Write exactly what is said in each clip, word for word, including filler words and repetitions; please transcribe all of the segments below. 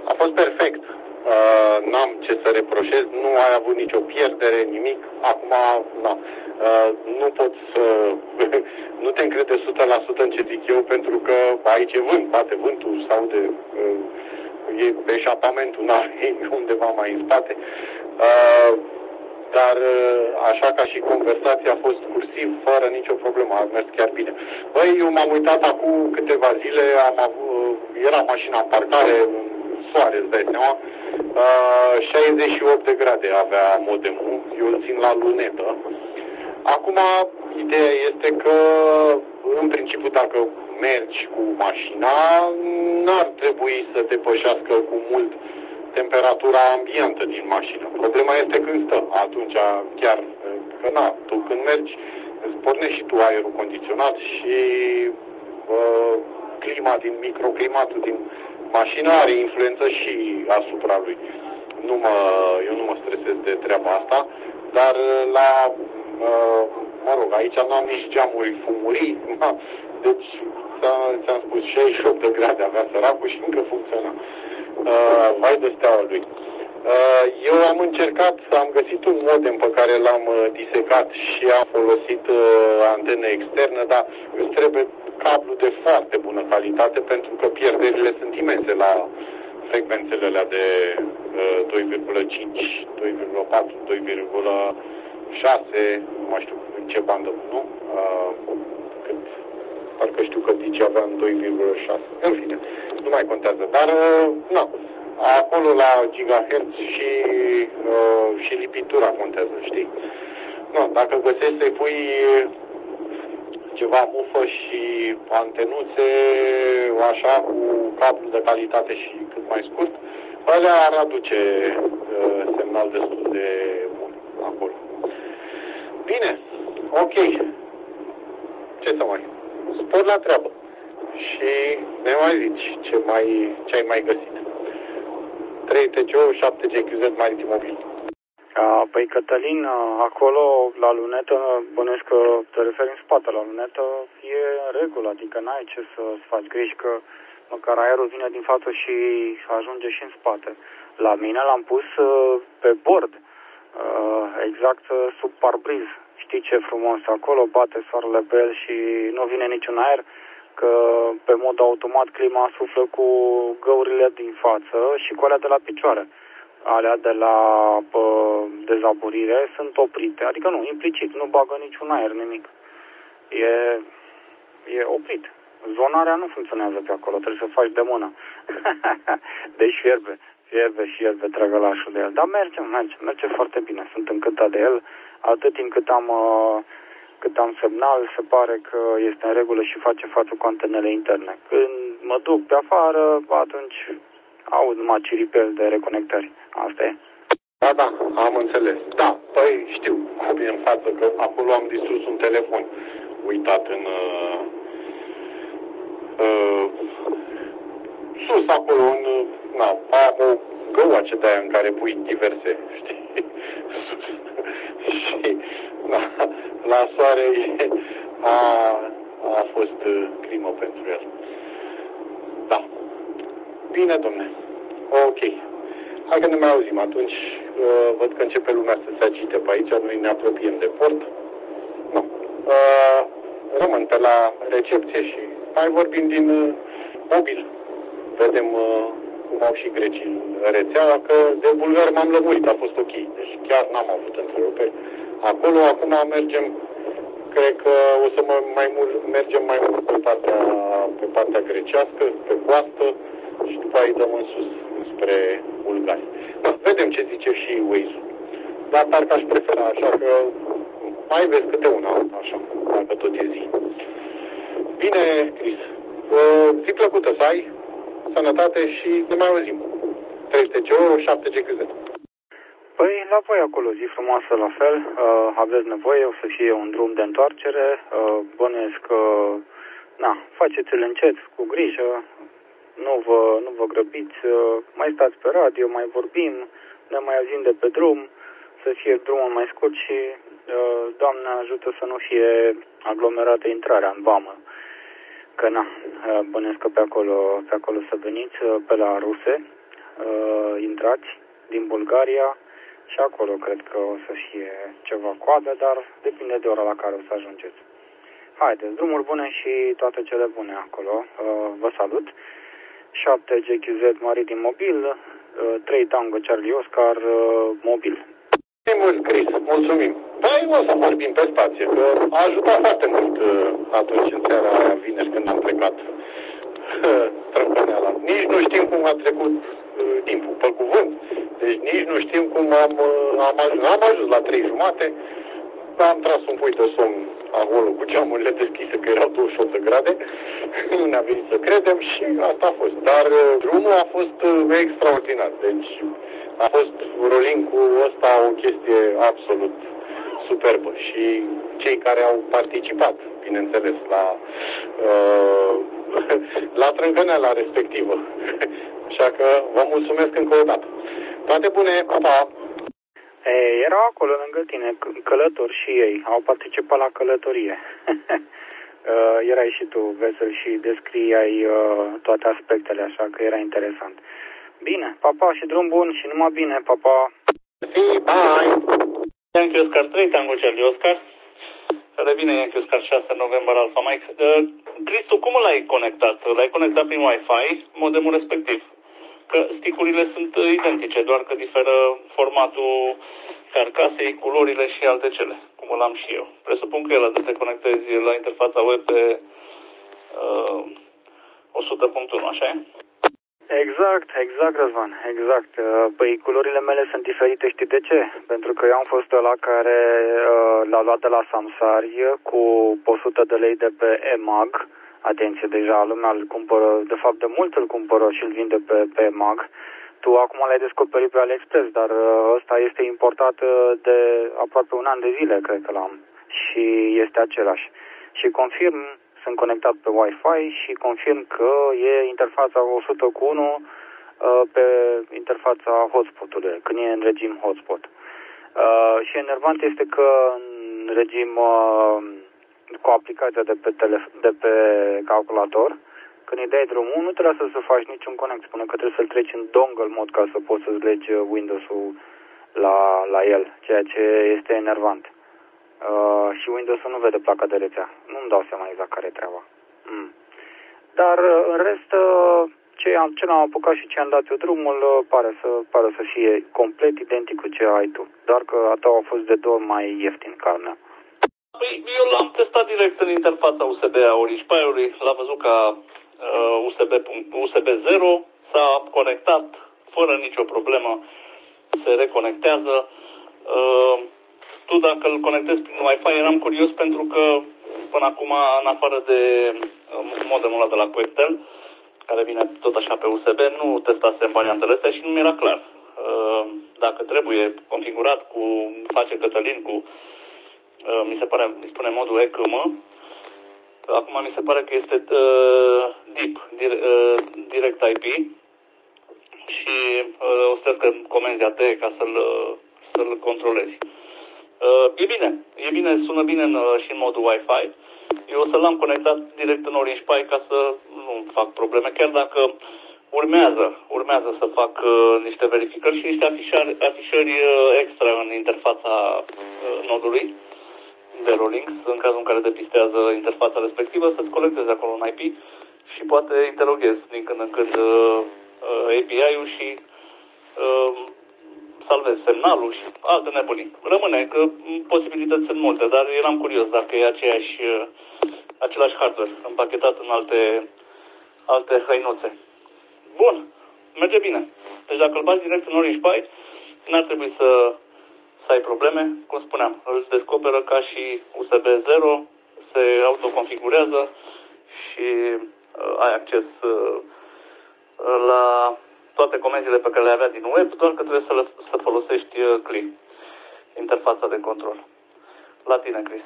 A fost perfect. Uh, n-am ce să reproșez, nu ai avut nicio pierdere, nimic. Acum, na, uh, nu pot să... nu te încrede o sută la sută în ce zic eu, pentru că aici e vânt, bate vântul, se aude... Uh, e eșapamentul navei undeva mai în spate. Uh, dar așa ca și conversația a fost cursiv, fără nicio problemă, a mers chiar bine. Băi, eu m-am uitat acum câteva zile, am avut, era mașina în parcare, în soare, îți dai seama, uh, șaizeci și opt de grade avea modemul, eu îl țin la lunetă. Acum, ideea este că, în principiu, dacă mergi cu mașina, n-ar trebui să depășească cu mult temperatura ambientă din mașină. Problema este când stă. Atunci chiar, că na, tu când mergi, îți pornești și tu aerul condiționat și uh, clima din microclimatul din mașină are influență și asupra lui. Nu mă, eu nu mă stresez de treaba asta, dar la, uh, mă rog, aici nu am nici geamuri fumurii, deci ți-am spus șaizeci și opt de grade avea săracul și încă funcționa. Uh, vai de steaua lui. Uh, eu am încercat, am găsit un modem pe care l-am uh, disecat și am folosit uh, antenă externă, dar îți trebuie cablu de foarte bună calitate pentru că pierderile sunt imense la frecvențele alea de uh, doi virgulă cinci, doi virgulă patru, doi virgulă șase, nu mai știu în ce bandă, nu? Uh, cât, parcă știu că Digi avea în doi virgulă șase. În fine, nu mai contează, dar uh, nu. Acolo la gigahertz și, uh, și lipitura contează, știi? Nu, dacă găsești să-i pui ceva mufă și antenuțe, așa, cu cablu de calitate și cât mai scurt, alea ar aduce uh, semnal destul de bun acolo. Bine, ok. Ce să mai? Spor la treabă. Și ne mai zici ce, mai, ce ai mai găsit. trei T C O, șapte G Q Z Maritim Mobil. Păi, Cătălin, acolo, la lunetă, bănuiesc că te referi în spate la lunetă, e în regulă, adică n-ai ce să-ți faci griji, că măcar aerul vine din față și ajunge și în spate. La mine l-am pus pe bord, exact sub parbriz. Știi ce frumos acolo, bate soarele pe el și nu vine niciun aer, că pe mod automat clima suflă cu găurile din față și cu alea de la picioare. Alea de la pă, dezaburire sunt oprite, adică nu, implicit, nu bagă niciun aer, nimic. E, e oprit. Zonarea nu funcționează pe acolo, trebuie să faci de mână. Deci fierbe, fierbe și fierbe trăgălașul de el. Dar merge, merge, merge foarte bine, sunt încântat de el. Atât timp cât am, cât am semnal, se pare că este în regulă și face față cu antenele interne. Când mă duc pe afară, atunci aud numai ciripel de reconectări. Asta e. Da, da, am înțeles. Da, păi știu cum e în față, că acolo am distrus un telefon uitat în... Uh, uh, sus acolo, în... Na, am o găoace de aia în care pui diverse, știi? Și na, la soare a, a fost uh, crimă pentru el. Da. Bine, domne. Ok. Hai că ne mai auzim. Atunci uh, văd că începe lumea să se agite pe aici. Noi ne apropiem de port. Nu. Uh, rămân pe la recepție și mai vorbim din uh, mobil. Vedem uh, cum au și grecii în rețea, că de bulgar m-am lămurit. A fost ok. Deci chiar n-am avut întreruperi. Acolo, acum mergem, cred că o să mă, mai mult, mergem mai mult pe partea, pe partea grecească, pe coastă, și după aia dăm în sus, spre Bulgari. Da, vedem ce zice și Waze-ul. Dar parcă aș prefera, așa că mai vezi câte una, așa, dacă tot e zi. Bine, Chris. Zi plăcută să ai, sănătate și ne mai auzim. trei T C O, șapte G Q Z. Păi, la voi acolo, zi frumoasă la fel, uh, aveți nevoie, o să fie un drum de întoarcere, uh, bănuiesc că, na, faceți-l încet, cu grijă, nu vă, nu vă grăbiți, uh, mai stați pe radio, mai vorbim, ne mai auzim de pe drum, să fie drumul mai scurt și, uh, Doamne ajută să nu fie aglomerată intrarea în vamă, că na, uh, bănuiesc că pe acolo, pe acolo să veniți, uh, pe la Ruse, uh, intrați din Bulgaria și acolo cred că o să fie ceva coadă, dar depinde de ora la care o să ajungeți. Haideți, drumuri bune și toate cele bune acolo. Uh, vă salut. șapte G Q Z Maritim Mobil, uh, trei Tango Charlie Oscar uh, Mobil. Mult, Chris, mulțumim. Păi o să vorbim pe spație, că a ajutat foarte mult uh, atunci în seara aia, vineri, când am plecat trâmpăneala. Nici nu știm cum a trecut uh, timpul, pe cuvânt. Deci nici nu știm cum am, uh, am ajuns. Am ajuns la trei jumate, am tras un pui de somn acolo cu geamurile deschise, că erau douăzeci și opt de grade. Nu ne-a venit să credem și asta a fost. Dar uh, drumul a fost uh, extraordinar. Deci a fost rolling-ul ăsta o chestie absolut superbă și cei care au participat, bineînțeles, la, uh, la trâncăneala respectivă. Așa că vă mulțumesc încă o dată. Toate bune, pa, pa! Ei, erau acolo lângă tine, călători și ei, au participat la călătorie. uh, erai și tu vesel și descriai uh, toate aspectele, așa că era interesant. Bine, papa și drum bun și numai bine, papa. Bye! Yankee Oscar trei, Tango Charlie Oscar. Revine Yankee Oscar șase, November Alpha Mike. Uh, Cristu, cum l-ai conectat? L-ai conectat prin Wi-Fi, modemul respectiv? Că sticurile sunt identice, doar că diferă formatul carcasei, culorile și alte cele, cum l-am și eu. Presupun că el să te conectezi la interfața web pe uh, o sută punct unu, așa e? Exact, exact, Răzvan, exact. Păi culorile mele sunt diferite, știi de ce? Pentru că eu am fost ăla care uh, l-a luat de la Samsari cu o sută de lei de pe E-Mag. Atenție, deja lumea îl cumpără, de fapt de mult îl cumpără și îl vinde pe, pe E-Mag. Tu acum l-ai descoperit pe AliExpress, dar uh, ăsta este importat de aproape un an de zile, cred că l-am. Și este același. Și confirm, sunt conectat pe Wi-Fi și confirm că e interfața o sută cu unu uh, pe interfața hotspot-ului, când e în regim hotspot. Uh, și enervant este că în regim uh, cu aplicația de pe, tele, de pe calculator, când îi dai drumul, nu te lasă să faci niciun conect, spune că trebuie să-l treci în dongle mod ca să poți să-ți legi Windows-ul la, la el, ceea ce este enervant. Uh, și Windows-ul nu vede placa de rețea. Nu-mi dau seama exact care e treaba. Mm. Dar uh, în rest, uh, ce am, ce l-am apucat și ce am dat eu drumul, uh, pare, să, pare să fie complet identic cu ce ai tu. Doar că a tău a fost de două ori mai ieftin ca al meu. Păi, eu l-am testat direct în interfața U S B a Orispaiului, l-a văzut ca uh, U S B, U S B zero, s-a conectat fără nicio problemă, se reconectează. Uh, tu dacă îl conectezi prin Wi-Fi, eram curios pentru că până acum, în afară de uh, modemul ăla de la Quectel, care vine tot așa pe U S B, nu testasem variantele astea și nu mi era clar. Uh, dacă trebuie configurat cu, face Cătălin cu mi se pare, îi spune modul E C M. Acum mi se pare că este uh, deep, dir, uh, direct I P și uh, o să că comenzi A T ca să-l, să-l controlezi. Uh, e bine, e bine, sună bine în, și în modul Wi-Fi. Eu o să l-am conectat direct în Orange Pi ca să nu fac probleme, chiar dacă urmează, urmează să fac uh, niște verificări și niște afișări, afișări uh, extra în interfața uh, nodului de rolling, în cazul în care depistează interfața respectivă, să-ți colectezi acolo un I P și poate interoghezi din când în când uh, A P I-ul și uh, salvezi semnalul și alte nebunii. Rămâne că posibilități sunt multe, dar eram curios dacă e aceeași, uh, același hardware împachetat în alte, alte hăinuțe. Bun, merge bine. Deci dacă îl bagi direct în Orange Pi, n-ar trebui să să ai probleme, cum spuneam, îl descoperă ca și U S B zero, se autoconfigurează și uh, ai acces uh, la toate comenzile pe care le avea din web, doar că trebuie să, le, să folosești uh, C L I, interfața de control. La tine, Chris.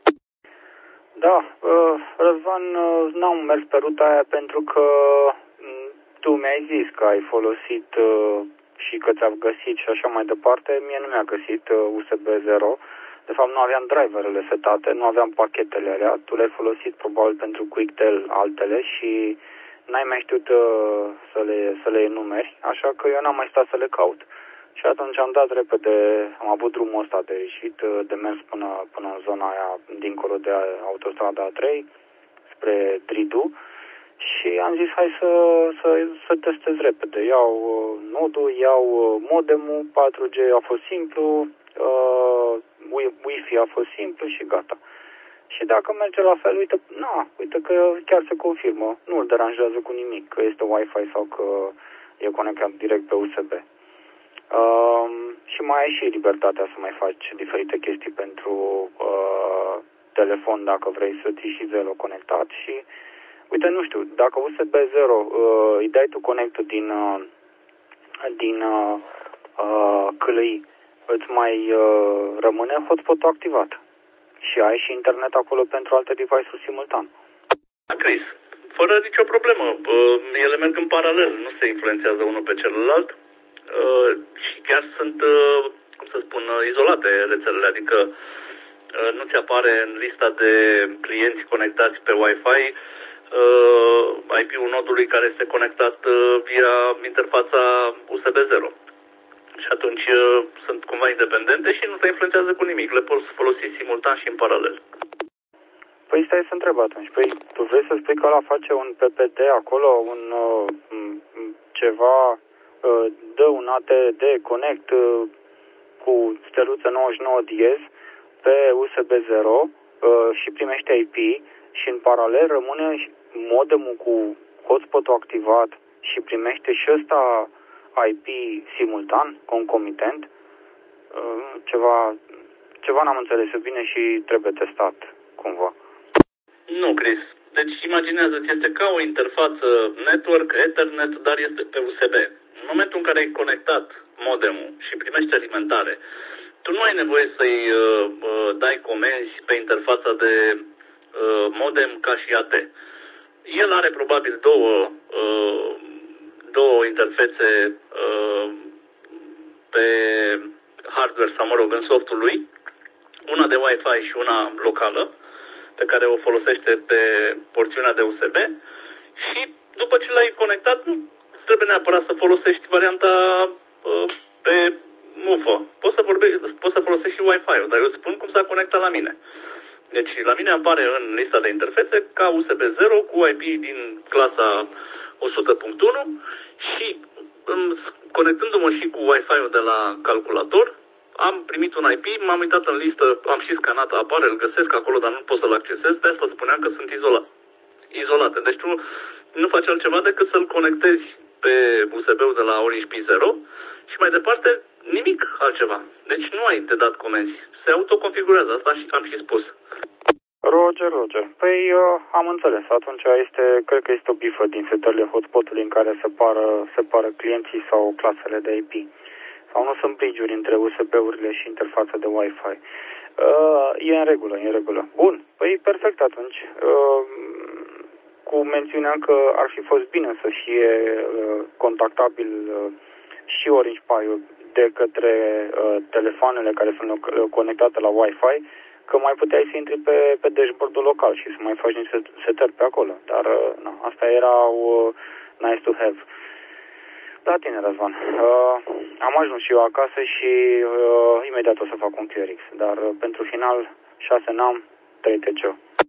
Da, uh, Răzvan, uh, n-am mers pe ruta aia pentru că uh, tu mi-ai zis că ai folosit uh, și că ți-am găsit și așa mai departe. Mie nu mi-a găsit uh, U S B zero. De fapt, nu aveam driverele setate, nu aveam pachetele alea. Tu le-ai folosit probabil pentru Quectel altele și n-ai mai știut uh, să, le, să le enumeri, așa că eu n-am mai stat să le caut. Și atunci am dat repede, am avut drumul ăsta de ieșit, uh, de mers până, până în zona aia, dincolo de autostrada A trei, spre Dridu, și am zis hai să, să, să testez repede. Iau uh, nodul, iau uh, modemul, patru G a fost simplu, uh, Wi-Fi a fost simplu și gata. Și dacă merge la fel, uite, na, uite că chiar se confirmă, nu îl deranjează cu nimic, că este Wi-Fi sau că e conectat direct pe U S B. Uh, și mai ai și libertatea să mai faci diferite chestii pentru uh, telefon dacă vrei să ții și Zelo conectat și uite, nu știu, dacă U S B zero uh, îi dai tu conectul din, uh, din uh, uh, C L I, îți mai uh, rămâne hotspot-ul activat. Și ai și internet acolo pentru alte device-uri simultan. Chris, fără nicio problemă. Uh, ele merg în paralel, nu se influențează unul pe celălalt uh, și chiar sunt, uh, cum să spun, uh, izolate rețelele, adică uh, nu ți apare în lista de clienți conectați pe Wi-Fi Uh, I P-ul nodului care este conectat uh, via interfața U S B zero. Și atunci uh, sunt cumva independente și nu se influențează cu nimic. Le poți folosi simultan și în paralel. Păi stai să întreb atunci. Păi tu vrei să spui că ăla face un P P D acolo, un uh, ceva, uh, dă un A T D Connect uh, cu steluță nouăzeci și nouă diez pe U S B zero uh, și primește I P și în paralel rămâne modemul cu hotspot-ul activat și primește și ăsta I P simultan, concomitent. Ceva, ceva n-am înțeles bine și trebuie testat cumva. Nu, Chris. Deci imaginează-ți, este ca o interfață network, Ethernet, dar este pe U S B. În momentul în care ai conectat modemul și primești alimentare, tu nu ai nevoie să-i uh, uh, dai comenzi pe interfața de uh, modem ca și A T. El are probabil două, uh, două interfețe uh, pe hardware sau, mă rog, în softul lui, una de Wi-Fi și una locală, pe care o folosește pe porțiunea de U S B și după ce l-ai conectat, nu trebuie neapărat să folosești varianta uh, pe mufă. Poți să, vorbe, poți să folosești și Wi-Fi-ul, dar eu îți spun cum s-a conectat la mine. Deci la mine apare în lista de interfețe ca U S B zero cu I P din clasa o sută punct unu și conectându-mă și cu Wi-Fi-ul de la calculator, am primit un I P, m-am uitat în listă, am și scanat, apare, îl găsesc acolo, dar nu pot să-l accesez, de asta spuneam că sunt izolat, izolate. Deci tu nu faci altceva decât să-l conectezi pe U S B-ul de la Orange Pi zero și mai departe nimic altceva. Deci nu ai de dat comenzi. Se autoconfigurează, asta am și spus. Roger, Roger. Păi uh, am înțeles. Atunci este, cred că este o bifă din setările hotspot-ului în care separă, separă clienții sau clasele de I P. Sau nu sunt bridge-uri între U S B-urile și interfața de Wi-Fi. Uh, e în regulă, e în regulă. Bun, păi perfect atunci. Uh, cu mențiunea că ar fi fost bine să fie uh, contactabil uh, și Orange Pi-ul de către uh, telefoanele care sunt conectate la Wi-Fi, că mai puteai să intri pe, pe dashboard-ul local și să mai faci niște setări pe acolo. Dar, uh, na, asta era uh, nice to have. Da, tine, Răzvan. Uh, am ajuns și eu acasă și uh, imediat o să fac un Q R X. Dar uh, pentru final, șase n-am, trei T C O.